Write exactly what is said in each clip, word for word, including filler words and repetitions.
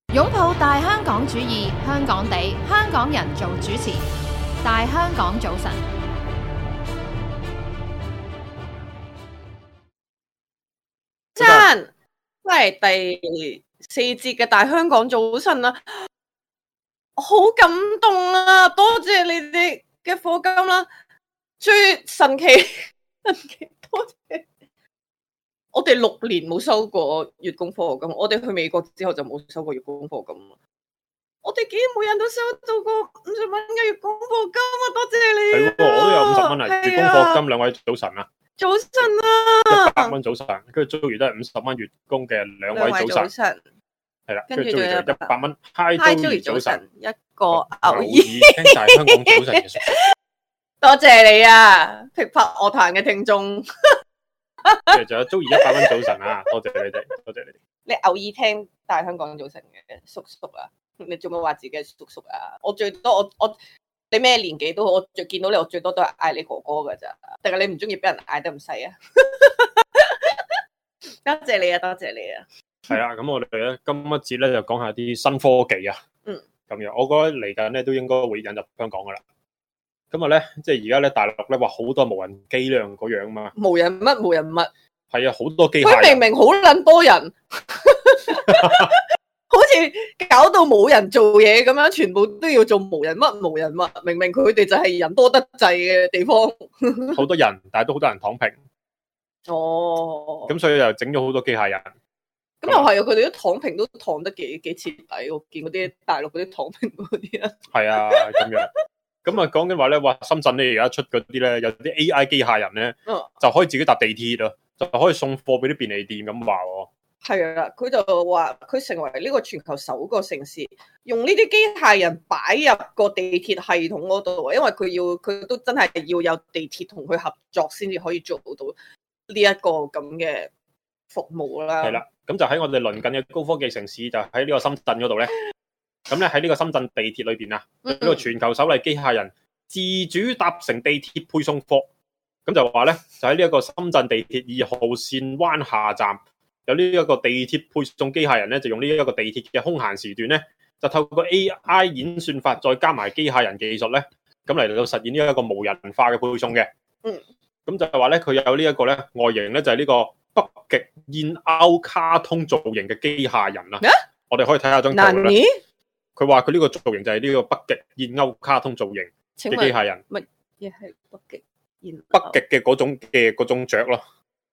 擁抱大香港主義，香港地，香港人做主持。大香港早晨， 早晨，喂，第四節嘅大香港早晨啊，好感動啊！多謝你哋嘅課金啦，最神奇，神奇多謝。我哋六年冇收過月供課金，我哋去美國之後就冇收過月供課金。我哋竟然每人都收到過五十蚊嘅月供課金啊！多謝你啊！ 係喎，我都有五十蚊啊！月供課金，兩位早晨啊！ 早晨啊！ 一百蚊早晨，跟住 Joey 都係五十蚊月供嘅兩位早晨，係啦，跟住 Joey 就一百蚊。Hi Joey 早晨， 一個偶爾聽大香港早晨嘅， 多謝你啊！噼啪樂壇嘅聽眾。 跟住仲有 Joey 一百蚊早晨啊！多謝你哋，多謝你哋。 你偶爾聽大香港早晨嘅叔叔啊，你做乜話自己係叔叔啊？我最多我我你咩年紀都好，我最見到你我最多都係嗌你哥哥噶咋，定係你唔中意俾人嗌得咁細啊？多謝你啊，多謝你啊！ 係啊，咁我哋咧今一節咧就講下啲新科技啊， 嗯， 咁樣我覺得嚟緊咧都應該會引入香港噶啦。今日咧，即係而家咧，大陸咧話好多無人機量嗰樣嘛， 無人乜無人物， 係啊，好多機械人。 佢明明好撚多人，好似搞到冇人做嘢咁樣，全部都要做無人乜無人物。明明佢哋就係人多得滯嘅地方， 好多人，但係都好多人躺平。 哦， 咁所以就整咗好多機械人。 咁又係啊！佢哋啲躺平都躺得幾幾徹底，我見嗰啲大陸嗰啲躺平嗰啲啊， 係啊，咁樣。咁啊，講緊話咧，話深圳咧而家出嗰啲咧，有啲 A I 機械人咧， 嗯， 就可以自己搭地鐵咯，就可以送貨俾啲便利店咁話喎。 係啊，佢就話佢成為呢個全球首個城市用呢啲機械人擺入個地鐵系統嗰度，因為佢要佢都真係要有地鐵同佢合作先至可以做到呢一個咁嘅服務啦。 係啦，咁就喺我哋鄰近嘅高科技城市，就喺呢個深圳嗰度咧。咁咧喺呢個深圳地鐵裏邊啊，呢、嗯、個全球首例機械人自主搭乘地鐵配送貨，咁就話咧就喺呢一個深圳地鐵二號線灣下站有呢一個地鐵配送機械人咧，就用呢一個地鐵嘅空閒時段咧，就透過 A I 演算法再加埋機械人技術咧，咁嚟到實現呢一個無人化嘅配送嘅。 嗯，咁就係話咧佢有呢一個咧外形咧就係呢個北極燕鷗卡通造型嘅機械人啦。啊、我哋可以睇下張圖啦。佢話佢呢個造型就係呢個北極燕鷗卡通造型嘅機械人。 乜嘢係北極燕？ 北極嘅嗰種嘅嗰種雀咯。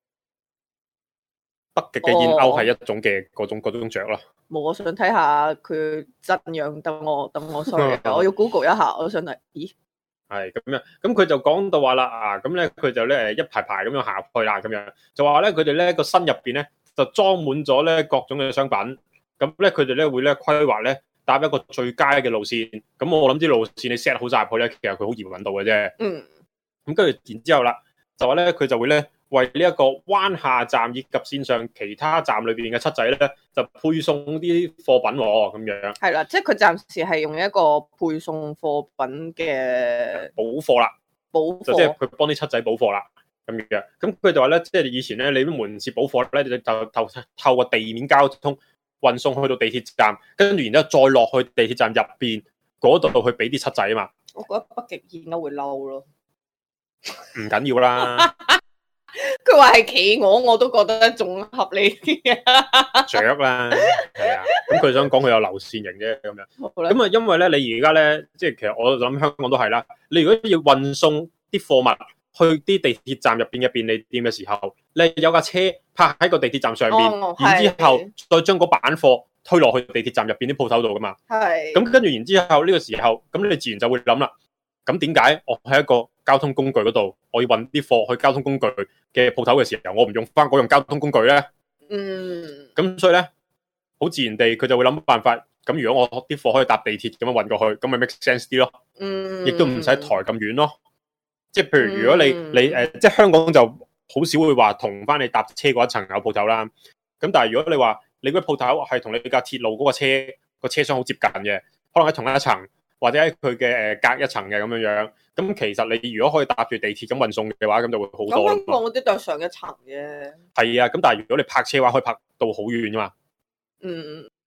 北極嘅燕鷗係一種嘅嗰種嗰種雀咯。 冇，我想睇下佢真樣。等我等我 sorry，我要 Google 一下。我想睇，咦？ 係咁樣，咁佢就講到話啦啊，咁咧佢就咧誒一排排咁樣行入去啦，咁樣就話咧佢哋咧個身入邊咧就裝滿咗咧各種嘅商品，咁咧佢哋咧會咧規劃咧。搭一個最佳嘅路線，咁我諗啲路線你 set 好晒入去咧，其實佢好易揾到嘅啫。 嗯， 咁跟住然之後啦，就話咧佢就會咧為呢一個灣下站以及線上其他站裏邊嘅七仔咧，就配送啲貨品喎，咁樣。係啦，即係佢暫時係用一個配送貨品嘅補貨啦， 補貨就即係佢幫啲七仔補貨啦，咁樣。咁佢就話咧，即係以前咧，你啲門市補貨咧，就就透透過地面交通。運送去到地鐵站，跟住然之後再落去地鐵站入邊嗰度去俾啲七仔啊嘛。 我覺得北極燕都會嬲咯， 唔緊要啦。 佢話係企鵝，我都覺得仲合理啲。 雀啦，係啊。咁佢想講佢有流線型啫，咁樣。咁啊，因為咧，你而家咧，即係其實我諗香港都係啦。你如果要運送啲貨物去啲地鐵站入邊嘅便利店嘅時候，你有架車泊喺個地鐵站上邊， 哦、 然之後再將嗰板貨推落去地鐵站入邊啲鋪頭度噶嘛。 係。 咁跟住然之後呢個時候，咁你自然就會諗啦。咁點解我喺一個交通工具嗰度，我要運啲貨去交通工具嘅鋪頭嘅時候，我唔用翻嗰樣交通工具咧？ 嗯。 咁所以咧，好自然地佢就會諗辦法。咁如果我啲貨可以搭地鐵咁樣運過去，咁咪 make sense 啲咯。 嗯。 亦都唔使抬咁遠咯。即係譬如如果你、嗯、你誒、呃，即係香港就好少會話同翻你搭車嗰一層有鋪頭啦。咁但係如果你話你嗰啲鋪頭係同你架鐵路嗰個車個車廂好接近嘅，可能喺同一層或者喺佢嘅誒隔一層嘅咁樣樣。咁其實你如果可以搭住地鐵咁運送嘅話，咁就會好多。 咁香港嗰啲都係上一層嘅。 係啊，咁但係如果你泊車嘅話，可以泊到好遠噶嘛。 嗯。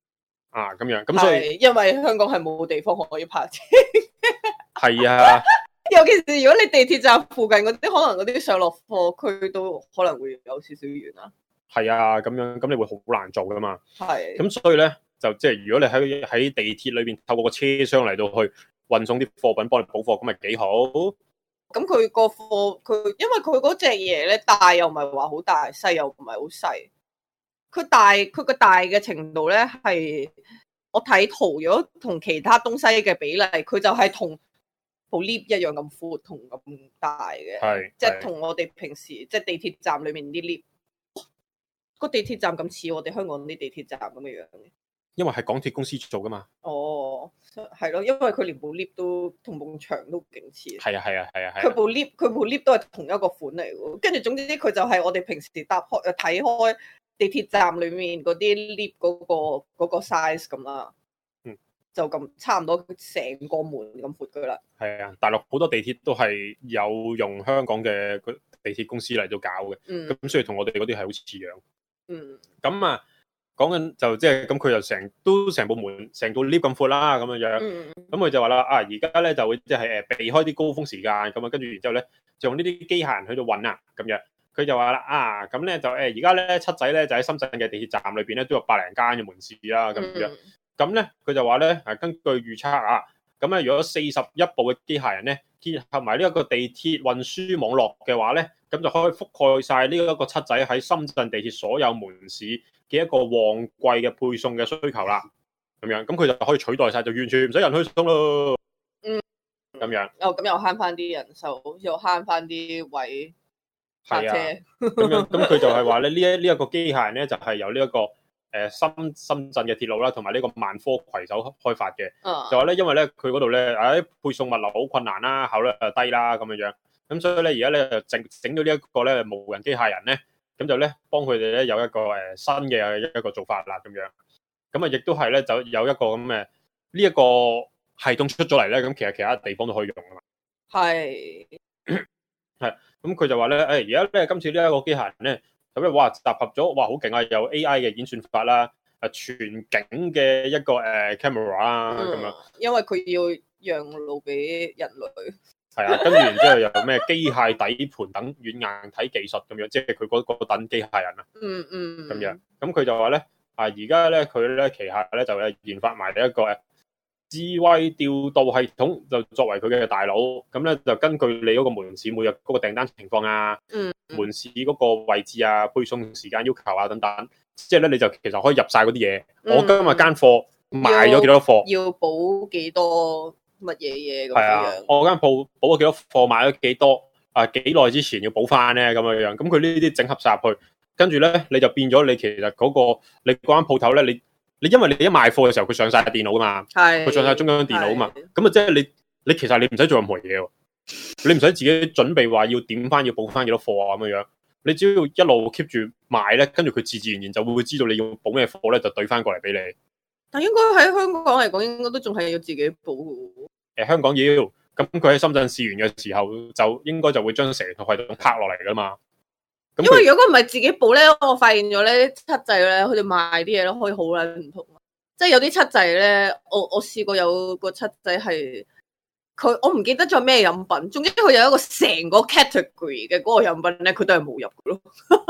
啊咁樣，咁所以因為香港係冇地方可以泊車。 係啊， 尤其是如果你地鐵站附近嗰啲，可能嗰啲上落貨區都可能會有少少遠啦。 係啊，咁樣咁你會好難做噶嘛。 係。 咁所以咧就即係如果你喺喺地鐵裏邊透過個車廂嚟到去運送啲貨品幫你補貨，咁咪幾好。 咁佢個貨佢因為佢嗰隻嘢咧大又唔係話好大，細又唔係好細。佢大佢個大嘅程度咧係我睇圖，如果同其他東西嘅比例，佢就係同部 lift 一樣咁闊同咁大嘅， 係即係同我哋平時即係地鐵站裏面啲 lift，個地鐵站咁似我哋香港啲地鐵站咁嘅樣嘅。 因為係港鐵公司做噶嘛。 哦，係咯，因為佢連部 lift 都同埲牆都勁似。 係啊係啊係啊係。 佢部 lift 佢部 lift 都係同一個款嚟嘅，跟住總之佢就係我哋平時搭開誒睇開地鐵站裏面嗰啲 lift 嗰個嗰個 size 咁啦。 嗯， 就咁差唔多成個門咁闊噶啦。係啊，大陸好多地鐵都係有用香港嘅地鐵公司嚟到搞嘅。嗯，咁所以同我哋嗰啲係好似樣。嗯，咁啊。講緊就即係咁，佢就成都成部門成個 lift 咁闊啦，咁樣樣。咁、嗯、佢就話啦，啊而家咧就會即係誒避開啲高峰時間咁啊，跟住然之後咧就用呢啲機械人去到運啊，咁樣。佢就話啦，啊咁咧就誒而家咧七仔咧就喺深圳嘅地鐵站裏邊咧都有百零間嘅門市啦，咁樣。咁咧佢就話咧，誒根據預測啊，咁咧如果四十一部嘅機械人咧結合埋呢一個地鐵運輸網絡嘅話咧，咁就可以覆蓋晒呢一個七仔喺深圳地鐵所有門市嘅一個旺季嘅配送嘅需求啦，咁樣，咁佢就可以取代晒，就完全唔使人去送咯。嗯，咁樣。哦，咁又慳翻啲人手，又慳翻啲位泊車。咁樣，咁佢就係話咧，呢一呢一個機械人咧，就係由呢一個誒深深圳嘅鐵路啦，同埋呢個萬科攜手開發嘅。就話咧，因為咧佢嗰度咧，誒配送物流好困難啦，效率又低啦，咁樣樣。咁所以咧，而家咧就整整咗呢一個咧無人機械人咧。咁就咧幫佢哋咧有一個誒新嘅一個做法啦，咁樣，咁啊亦都係咧就有一個咁嘅呢一個系統出咗嚟咧，咁其實其他地方都可以用噶嘛。係係，咁佢就話咧，誒而家咧今次呢一個機械人咧，咁咧哇集合咗，哇好勁啊，有 A I 嘅演算法啦，誒全景嘅一個誒 camera 啦，咁樣，因為佢要讓路俾人類。係啊，跟住然之後又有咩機械底盤等軟硬體技術咁樣，即係佢嗰嗰等機械人啊。嗯嗯。咁樣，咁佢就話咧，啊而家咧佢咧旗下咧就係研發埋一個誒智慧調度系統，就作為佢嘅大腦。咁咧就根據你嗰個門市每日嗰個訂單情況啊，嗯，門市嗰個位置啊、配送時間要求啊等等，即係咧你就其實可以入晒嗰啲嘢。我今日間貨賣咗幾多貨？要補幾多？乜嘢嘢咁樣？係啊，我間鋪補咗幾多貨，買咗幾多啊？幾耐之前要補翻咧咁樣樣，咁佢呢啲整合晒入去，跟住咧你就變咗你其實嗰、那個你嗰間鋪頭咧，你你因為你一賣貨嘅時候佢上晒電腦噶嘛，係佢上晒中央電腦啊嘛，咁啊即係你你其實你唔使做任何嘢喎，你唔使自己準備話要點翻要補翻幾多貨啊咁樣樣，你只要一路 keep 住賣咧，跟住佢自自然然就會知道你要補咩貨咧，就對翻過嚟俾你。但應該喺香港嚟講，應該都仲係要自己補嘅。誒，香港要，咁佢喺深圳試完嘅時候，就應該就會將成套系統拍落嚟噶嘛。因為如果唔係自己補咧，我發現咗咧七仔咧，佢哋賣啲嘢咧可以好撚唔同。即係有啲七仔咧，我我試過有個七仔係佢，我唔記得咗咩飲品，總之佢有一個成個 category 嘅嗰個飲品咧，佢都係冇入嘅咯。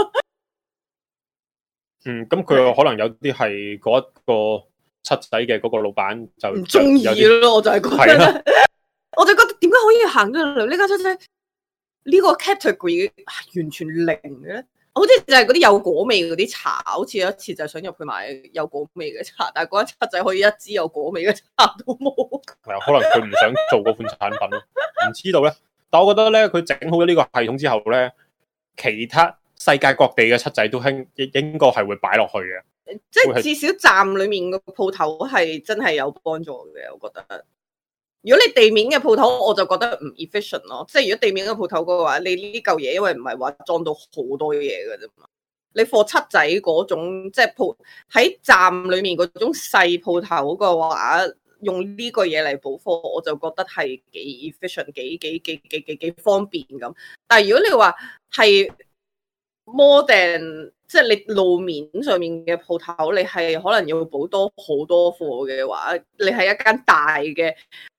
嗯，咁佢可能有啲係嗰一個。七仔嘅嗰個老闆就唔中意咯，我就係覺得，啊、我就覺得點解可以行到嚟呢間七仔呢個 category 完全零嘅咧？好似就係嗰啲有果味嗰啲茶，好似有一次就係想入去買有果味嘅茶，但係嗰間七仔可以一支有果味嘅茶都冇。係啊，可能佢唔想做嗰款產品咯，唔知道咧。但我覺得咧，佢整好咗呢個系統之後咧，其他世界各地嘅七仔都興應該係會擺落去嘅。即係至少站裏面個鋪頭係真係有幫助嘅，我覺得。如果你地面嘅鋪頭，我就覺得唔 efficient 咯。即係如果地面嘅鋪頭嘅話，你呢嚿嘢因為唔係話裝到好多嘢嘅啫嘛。你貨七仔嗰種即係鋪喺站裏面嗰種細鋪頭嘅話，用呢個嘢嚟補貨，我就覺得係幾 efficient、幾幾幾幾幾幾方便咁。但係如果你話係 modern，即係你路面上面嘅鋪頭，你係可能要補多好多貨嘅話，你係一間大嘅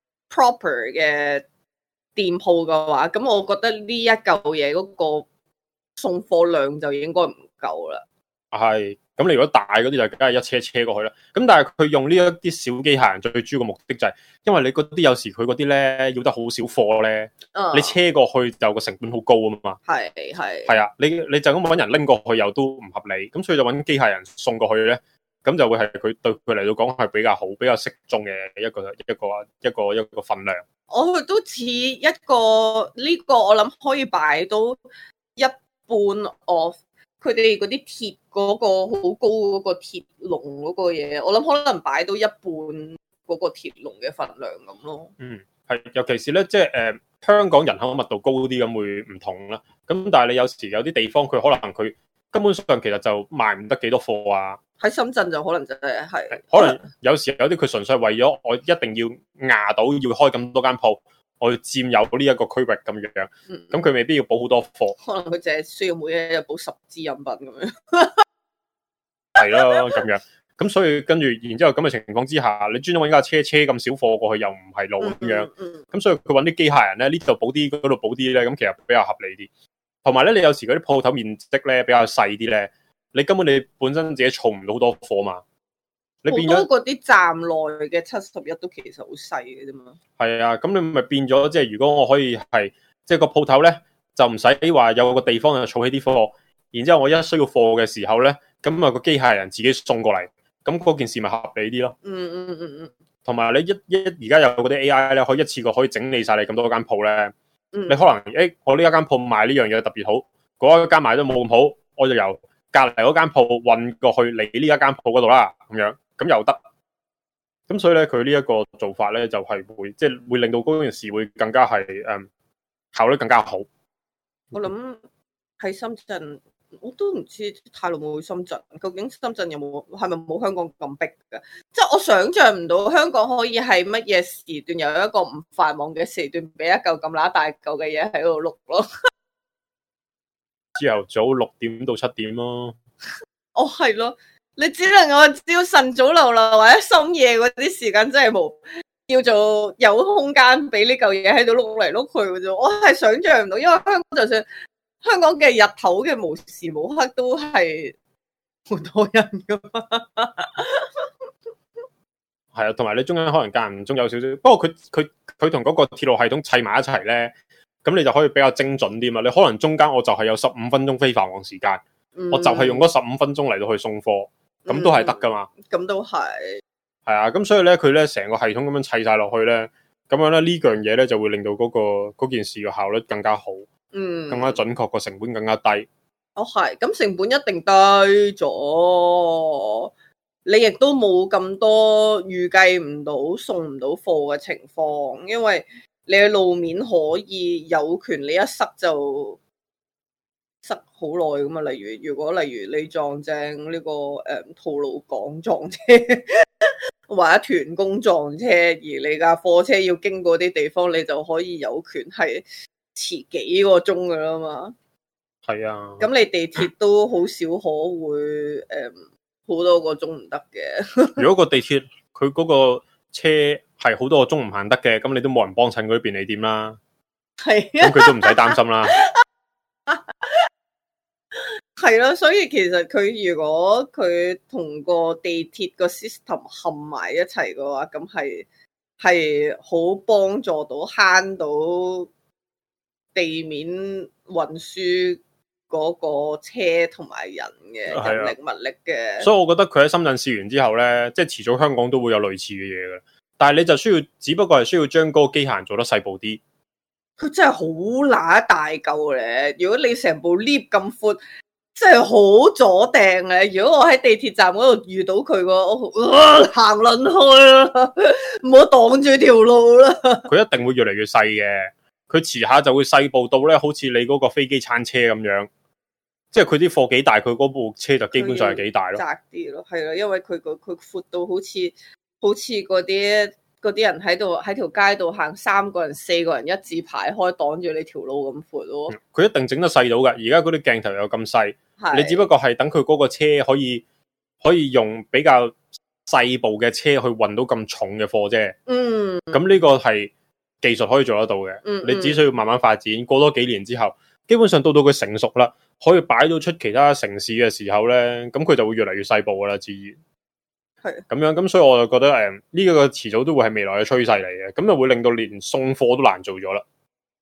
proper 嘅店鋪嘅話，咁我覺得呢一嚿嘢嗰個送貨量就應該唔夠啦。 係，咁你如果大嗰啲就梗係一車車過去啦。咁但係佢用呢一啲小機械人最主要嘅目的就係，因為你嗰啲有時佢嗰啲咧要得好少貨咧， 嗯、 你車過去就個成本好高啊嘛。 係係係啊，你你就咁揾人拎過去又都唔合理，咁所以就揾機械人送過去咧，咁就會係佢對佢嚟到講係比較好、比較適中嘅一個一個一個一個份量。 我都似一個呢、這個，我諗可以擺到一半 of 佢哋嗰啲鐵嗰個好高嗰個鐵籠嗰個嘢，我諗可能擺到一半嗰個鐵籠嘅份量咁咯。 嗯，係，尤其是咧，即係誒香港人口密度高啲咁會唔同啦。咁但係你有時有啲地方佢可能佢根本上其實就賣唔得幾多貨啊。 喺深圳就可能真係係， 可能有時有啲佢純粹為咗我一定要壓到要開咁多間鋪，我要佔有呢一個區域咁樣，咁佢、嗯、未必要補好多貨， 可能佢淨係需要每一日補十支飲品咁樣， 係咯咁樣，咁所以跟住然之後咁嘅情況之下，你專登揾架車車咁少貨過去又唔係路咁樣，咁、嗯嗯、所以佢揾啲機械人咧呢度補啲嗰度補啲咧，咁其實比較合理啲。同埋咧，你有時嗰啲鋪頭面積咧比較細啲咧，你根本你本身自己儲唔到好多貨嘛。你變咗嗰啲站內嘅七十一都其實好細嘅啫嘛。 係啊，咁你咪變咗即係如果我可以係即係個鋪頭咧，就唔使話有個地方就儲起啲貨，然之後我一需要貨嘅時候咧，咁啊個機械人自己送過嚟，咁嗰件事咪合理啲咯。 嗯嗯嗯嗯。同埋你一一而家有嗰啲 A I 咧，可以一次過可以整理晒你咁多間鋪咧。嗯、你可能誒、欸，我呢一間鋪賣呢樣嘢特別好，嗰一間賣都冇咁好，我就由隔籬嗰間鋪運過去你呢一間鋪嗰度啦，咁樣。咁又得，咁所以咧，佢呢一個做法咧，就係、是、會即係、就是、會令到嗰件事會更加係誒、嗯、效率更加好。 我諗喺深圳，我都唔知太耐冇去深圳，究竟深圳有冇係咪冇香港咁逼㗎？即係我想象唔到香港可以係乜嘢時段有一個唔繁忙嘅時段，俾一嚿咁乸大嚿嘅嘢喺度碌咯。 朝頭早六點到七點咯。 哦，係咯。你只能夠朝晨早流流或者深夜嗰啲時間，真係冇叫做有空間俾呢嚿嘢喺度碌嚟碌去嘅啫。我係想象唔到，因為香港就算香港嘅日頭嘅無時無刻都係好多人噶嘛。 係啊，同埋你中間可能間唔中有少少，不過佢佢佢同嗰個鐵路系統砌埋一齊咧，咁你就可以比較精準啲嘛。你可能中間我就係有十五分鐘非繁忙時間，嗯、我就係用嗰十五分鐘嚟到去送貨。咁都係得噶嘛？咁、 嗯、都係， 係啊！咁所以咧，佢咧成個系統咁樣砌晒落去咧，咁樣咧呢樣嘢咧就會令到嗰、嗰個嗰件事嘅效率更加好，嗯，更加準確，個成本更加低。 哦，係，咁成本一定低咗，你亦都冇咁多預計唔到送唔到貨嘅情況，因為你嘅路面可以有權你一塞就。塞好耐咁啊！例如，如果例如你撞正呢、這個誒、嗯、吐露港撞車，或者屯公撞車，而你架貨車要經過啲地方，你就可以有權係遲幾個鐘噶啦嘛。 係啊， 咁你地鐵都好少可會誒好、嗯、多個鐘唔得嘅。 如果個地鐵佢嗰個車係好多個鐘唔行得嘅，咁你都冇人幫襯嗰啲便利店啦。係啊，咁佢都唔使擔心啦。 係咯，所以其實佢如果佢同個地鐵個 system 合埋一齊嘅話，咁係係好幫助到慳到地面運輸嗰個車同埋人嘅人力物力嘅。 所以我覺得佢喺深圳試完之後咧，即係遲早香港都會有類似嘅嘢嘅，但係你就需要，只不過係需要將嗰個機械人做得細部啲。佢真係好乸大嚿咧！如果你成部 lift 咁闊。真係好阻掟嘅，如果我喺地鐵站嗰度遇到佢個，我行撚開啦，唔好擋住條路啦。 佢一定會越嚟越細嘅，佢遲下就會細部到咧，好似你嗰個飛機餐車咁樣，即係佢啲貨幾大，佢嗰部車就基本上係幾大咯。窄啲咯，係啦，因為佢個佢闊到好似好似嗰啲嗰啲人喺度喺條街度行，三個人四個人一字排開擋住你條路咁闊咯。 佢、嗯、一定整得細到㗎，而家嗰啲鏡頭又咁細， 係你只不過係等佢嗰個車可以可以用比較細部嘅車去運到咁重嘅貨啫。 嗯， 咁呢個係技術可以做得到嘅。 嗯嗯你只需要慢慢發展，過多幾年之後，基本上到到佢成熟啦，可以擺到出其他城市嘅時候咧，咁佢就會越嚟越細部噶啦，自然係咁樣。咁所以我就覺得誒，呢、這個遲早都會係未來嘅趨勢嚟嘅，咁就會令到連送貨都難做咗啦。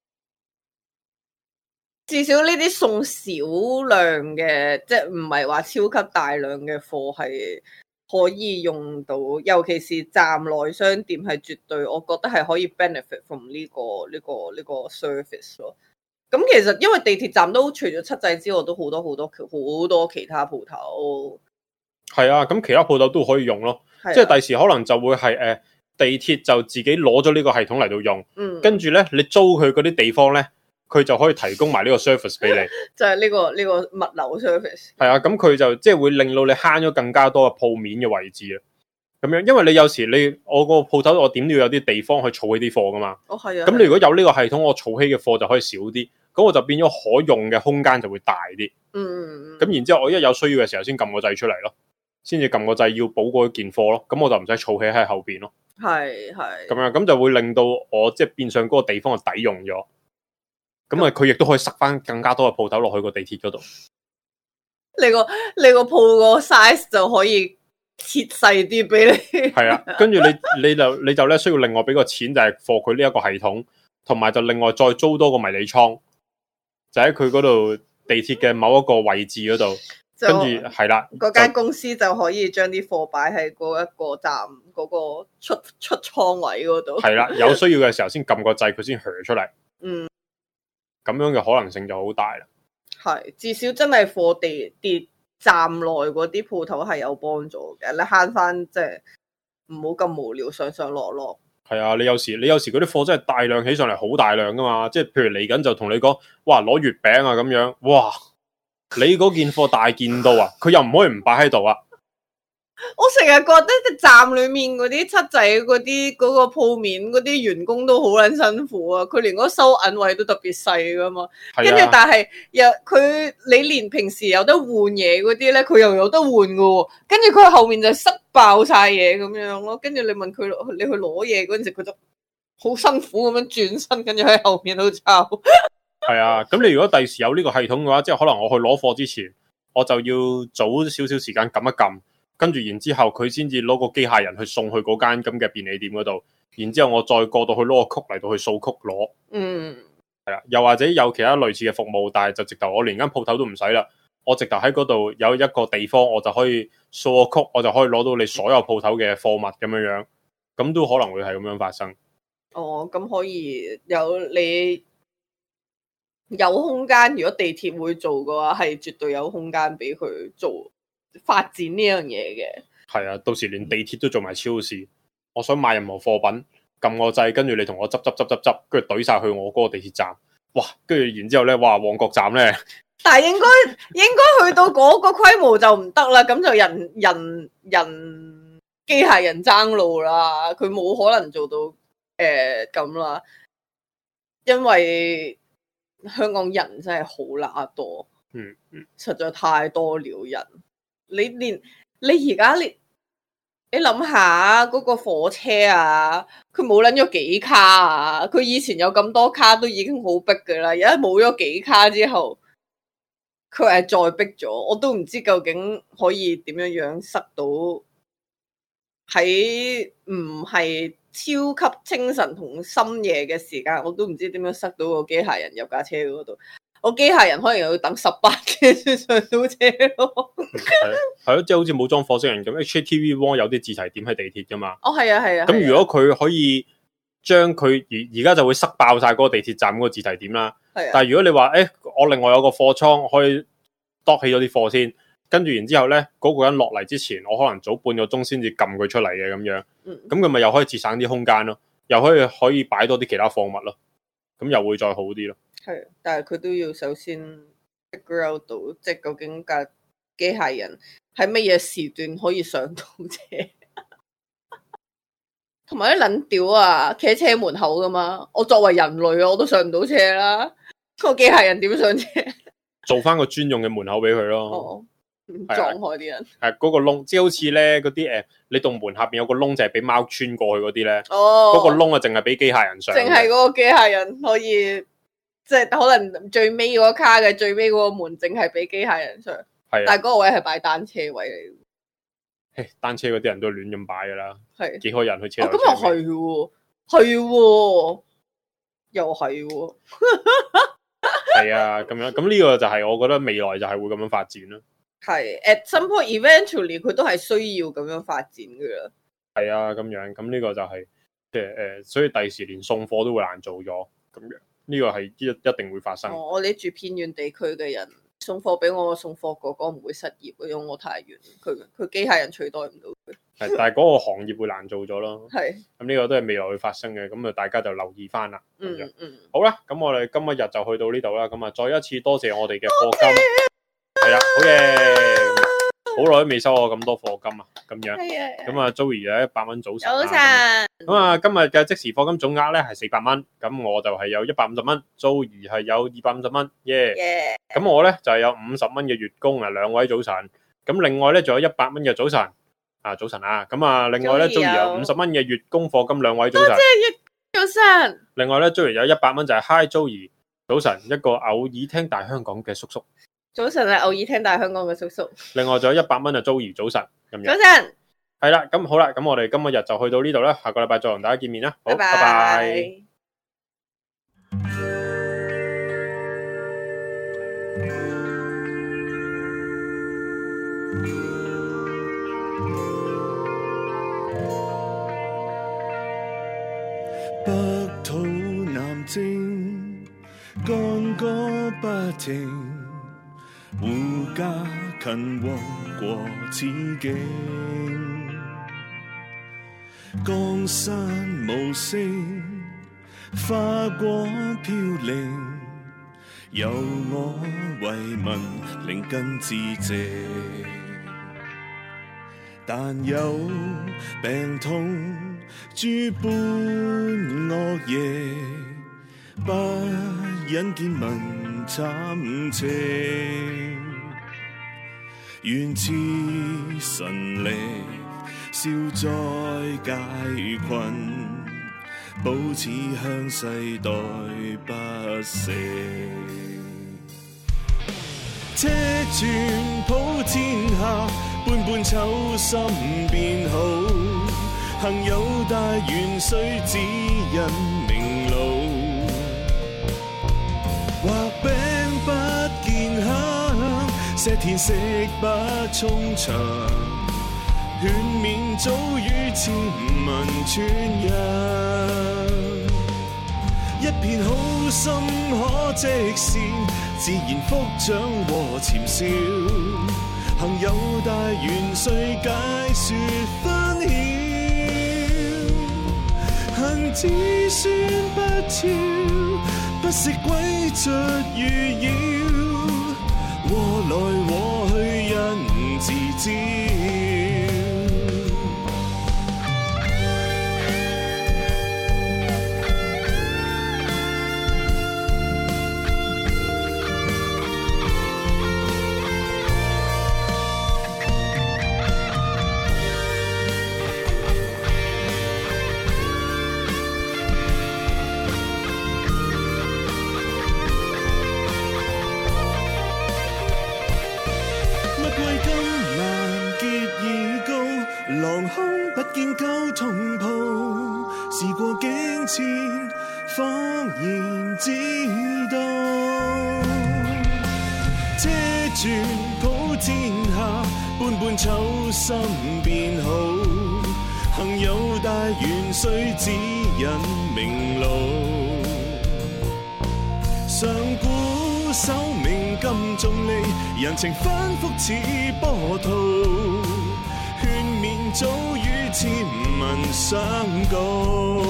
至少呢啲送少量嘅，即係唔係話超級大量嘅貨係可以用到，尤其是站內商店係絕對，我覺得係可以 benefit from 呢個呢個呢個 service 咯。咁其實因為地鐵站都除咗七仔之外，都好多好多好多其他鋪頭。 係啊，咁其他鋪頭都可以用咯， 啊、 即係第時可能就會係誒、呃、地鐵就自己攞咗呢個系統嚟到用， 嗯， 跟住咧你租佢嗰啲地方咧，佢就可以提供埋呢個 service 俾你， 就係呢個呢個物流 service。 係啊，咁佢就即係會令到你慳咗更加多嘅鋪面嘅位置啊，咁樣，因為你有時你我個鋪頭我點都要有啲地方去儲起啲貨噶嘛， 哦係啊， 咁你如果有呢個系統，我儲起嘅貨就可以少啲，咁我就變咗可用嘅空間就會大啲， 嗯嗯嗯， 咁然之後我一有需要嘅時候先撳個掣出嚟咯。先至撳個掣要補嗰件貨咯，咁我就唔使儲起喺後邊咯。 係係咁樣，咁就會令到我即係變相嗰個地方嘅抵用咗。咁啊，佢亦都可以塞翻更加多嘅鋪頭落去個地鐵嗰度。 你個你個鋪個 size 就可以切細啲俾你。係啊，跟住你你就你就咧需要另外俾個錢，就係貨佢呢一個系統，同埋就另外再租多個迷你倉，就喺佢嗰度地鐵嘅某一個位置嗰度。跟住係啦， 嗰間公司就可以將啲貨擺喺嗰一個站嗰個出出倉位嗰度。係啦， 有需要嘅時候先撳個掣，佢先闢出嚟。 嗯， 咁樣嘅可能性就好大啦。 係，至少真係貨地鐵站內嗰啲鋪頭係有幫助嘅，你慳翻即係唔好咁無聊上上落落。 係啊，你有時你有時嗰啲貨真係大量起上嚟，好大量噶嘛。即係譬如嚟緊就同你講，哇攞月餅啊咁樣，哇！你嗰件貨大件到啊，佢又唔可以唔擺喺度啊！ 我成日覺得站裏面嗰啲七仔嗰啲嗰個鋪面嗰啲員工都好撚辛苦啊！佢連嗰收銀位都特別細噶嘛，跟住、啊、但係又佢你連平時有得換嘢嗰啲咧，佢又有得換噶喎，跟住佢後面就塞爆晒嘢咁樣咯。跟住你問佢你去攞嘢嗰陣時，佢就好辛苦咁樣轉身，跟住喺後面度抄。 係啊，咁你如果第時有呢個系統嘅話，即係可能我去攞貨之前，我就要早少少時間撳一撳，跟住然之後佢先至攞個機械人去送去嗰間咁嘅便利店嗰度，然之後我再過到去攞個曲嚟到去掃曲攞。 嗯， 係啊，又或者有其他類似嘅服務，但係就直頭我連間鋪頭都唔使啦，我直頭喺嗰度有一個地方，我就可以掃個曲，我就可以攞到你所有鋪頭嘅貨物咁樣樣，咁都可能會係咁樣發生。 哦，咁可以有你。有空間，如果地鐵會做嘅話，係絕對有空間俾佢做發展呢樣嘢嘅。 係啊，到時連地鐵都做埋超市。我想買任何貨品，撳個掣，跟住你同我執執執執執，跟住懟晒去我嗰個地鐵站。哇！跟住然之後咧，哇！旺角站咧， 但係應該應該去到嗰個規模就唔得啦，咁就人人人機械人爭路啦，佢冇可能做到誒咁啦，因為。香港人真係好乸多， 嗯嗯， 實在太多了人。你連你而家你你諗下嗰個火車啊，佢冇撚咗幾卡啊，佢以前有咁多卡都已經好逼噶啦，而家冇咗幾卡之後，佢係再逼咗，我都唔知究竟可以點樣樣塞到喺唔係超級清晨同深夜嘅時間，我都唔知點樣塞到個機械人入架車嗰度。我機械人可能又要等十八嘅先上到車咯。係係咯，即係好似冇裝火星人咁。H K T V One 有啲自提點喺地鐵噶嘛。 哦，係啊，係啊。咁如果佢可以將佢而而家就會塞爆晒嗰個地鐵站嗰個自提點啦。係啊。但係如果你話誒、欸，我另外有個貨倉可以多起咗啲貨先。跟住然之後咧，嗰、那個人落嚟之前，我可能早半個鐘先至撳佢出嚟嘅咁樣，咁佢咪又可以節省啲空間咯，又可以可以擺多啲其他貨物咯，咁又會再好啲咯。係， 但係佢都要首先 figure out 到，即係究竟架機械人喺乜嘢時段可以上到車。 同埋啲撚屌啊，企喺車門口噶嘛。我作為人類啊，我都上唔到車啦。個機械人點上車？ 做翻個專用嘅門口俾佢咯。 哦，唔撞開啲人。 係嗰、嗰個窿，即係好似咧嗰啲誒，你棟門下邊有個窿，就係俾貓穿過去嗰啲咧。 哦， 嗰個窿啊，淨係俾機械人上。 淨係嗰個機械人可以，即係可能最尾嗰卡嘅最尾嗰個門，淨係俾機械人上。係。但係嗰個位係擺單車位嚟。 誒，單車嗰啲人都亂咁擺噶啦。係。幾個人去車？ 哦，咁又係喎，係喎，又係喎。 係啊，咁樣咁呢個就係我覺得未來就係會咁樣發展咯。 係 at some point eventually 佢都係需要咁樣發展噶啦。係啊，咁樣咁呢個就係即係誒，所以第時連送貨都會難做咗咁樣，呢、這個係一一定會發生。 哦、我哋住偏遠地區嘅人送貨俾我，送貨哥哥唔會失業，因為我太遠，佢佢機械人取代唔到佢。 係，但係嗰個行業會難做咗咯。 係，咁呢個都係未來會發生嘅，咁啊大家就留意翻啦。 嗯嗯。好啦，咁我哋今日就去到呢度啦，咁啊再一次多謝我哋嘅課金，係啦，好嘢，好耐都未收過咁多課金啊，咁樣。係啊。咁啊 Joey 有一百蚊早晨。早晨。咁啊今日嘅即時課金總額咧係四百蚊，咁我就係有一百五十蚊 ，Joey 係有二百五十蚊，耶。耶。咁我咧就係有五十蚊嘅月供啊，兩位早晨。咁另外咧仲有一百蚊嘅早晨。啊，早晨啊，咁啊，另外咧 Joey 有五十蚊嘅月供課金，兩位早晨。多謝月早晨。另外咧 Joey 有一百蚊就係 Hi Joey，早晨，一個偶爾聽大香港嘅叔叔。早晨係偶爾聽大香港嘅叔叔。另外仲有一百蚊就 Joey，早晨咁樣。早晨。係啦，咁好啦，咁我哋今日就去到呢度啦，下個禮拜再同大家見面啦。好，拜拜。拜拜。 北土南征，干戈不停，護家勤王過此境。江山無聲，花果飄零，由我為民靈根致謝。但有病痛諸般惡夜，不忍見民慘情。願賜神力，消災解困，保此鄉世代不息。車傳普天下，般般秋心變好。幸有大元帥指引明路，畫餅不見香，石田食不充腸，勸勉早與千民傳揚。一片好心可積善，自然福長和潛笑。幸有大元帥解說分曉。恨子孫不肖，不惜詭譎如妖，禍來禍去因自招。見交通鋪，時過境遷，恍然知道。車傳普天下，般般秋心變好。幸有大元帥指引明路。上古守命金重利，人情反覆似波濤。勸勉早與千民相告，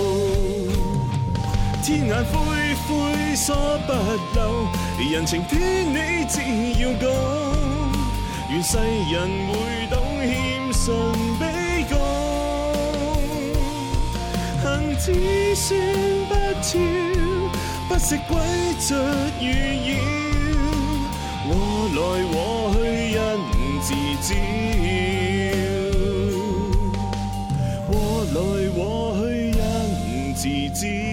天眼灰灰疏不漏，人情天理只要高。願世人會懂謙遜卑躬， 只算不跳，不惜軌着如妖，我來我去因自招，我來我去因自招。